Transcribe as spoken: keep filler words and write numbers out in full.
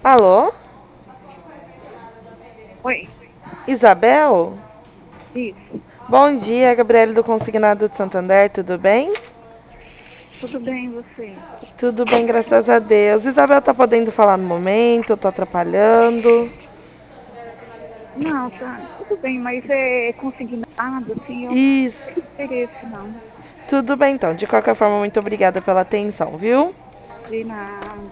Alô? Oi, Isabel? isso. Bom dia, Gabriele do Consignado de Santander, tudo bem? Tudo bem, e você? Tudo bem, graças a Deus. Isabel tá podendo falar no momento, eu tô atrapalhando. Não, tá, tudo bem, mas é consignado, assim, eu não Isso. tenho interesse, não. Tudo bem então. De qualquer forma, muito obrigada pela atenção, viu? De nada.